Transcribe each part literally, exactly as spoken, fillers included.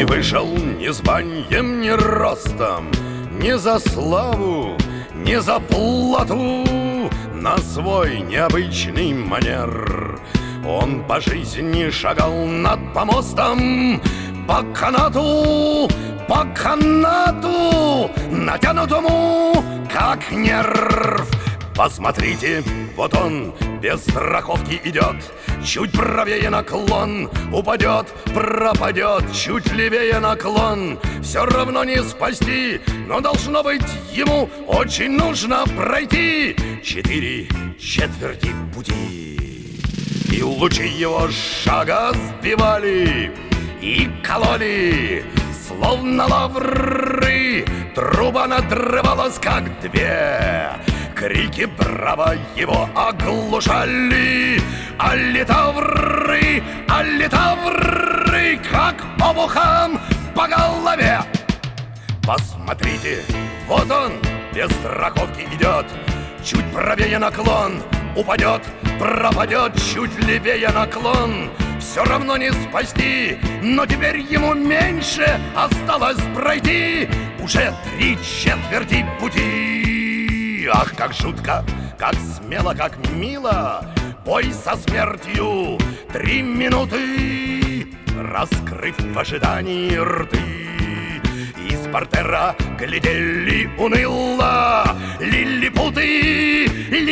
Не вышел ни званием, ни ростом, ни за славу, ни за плату. На свой необычный манер он по жизни шагал над помостом, по канату, по канату, натянутому, как нерв. Посмотрите, вот он без страховки идет, чуть правее наклон, упадет, пропадет, чуть левее наклон. Все равно не спасти, но должно быть ему очень нужно пройти четыре четверти пути. И лучи его шага сбивали и кололи, словно лавры. Труба надрывалась, как две. Крики браво его оглушали. А литавры, а литавры, как обухом по голове. Посмотрите, вот он без страховки идет, чуть правее наклон, упадет, пропадет, чуть левее наклон. Все равно не спасти, но теперь ему меньше осталось пройти. Уже три четверти пути. Ах, как жутко, как смело, как мило бой со смертью. Три минуты, раскрыв в ожидании рты. Из портера глядели уныло лилипуты,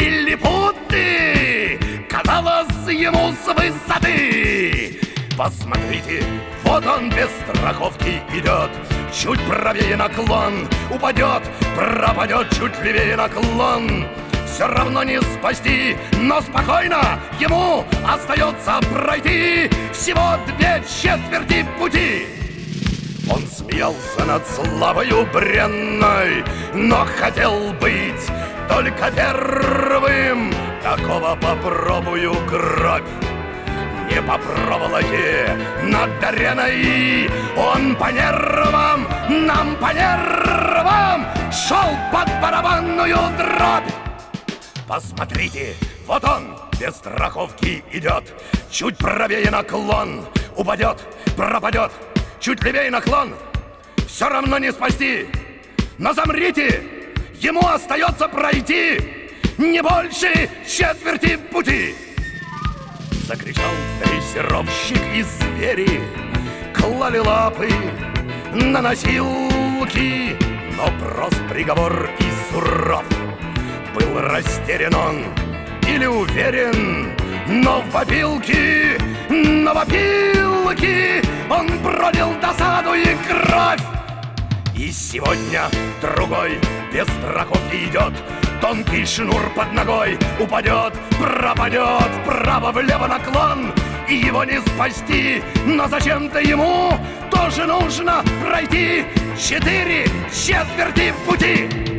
лилипуты. Казалось ему с высоты. Посмотрите, вот он без страховки идет, чуть правее наклон, упадет, пропадет, чуть левее наклон. Все равно не спасти, но спокойно ему остается пройти всего две четверти пути. Он смеялся над славою бренной, но хотел быть только первым. Такого попробую гробь. Не по проволоке над ареной он по нервам, нам по нервам шел под барабанную дробь. Посмотрите, вот он без страховки идет, чуть правее наклон, упадет, пропадет, чуть левее наклон. Все равно не спасти, но замрите, ему остается пройти не больше четверти пути. Закричал дрессировщик, и звери клали лапы на носилки. Но прост приговор и суров. Был растерян он или уверен, но в опилке, но в опилке он пролил досаду и кровь. И сегодня другой без страховки идет, тонкий шнур под ногой, упадет, пропадет, вправо-влево наклон. И его не спасти, но зачем-то ему тоже нужно пройти четыре четверти пути.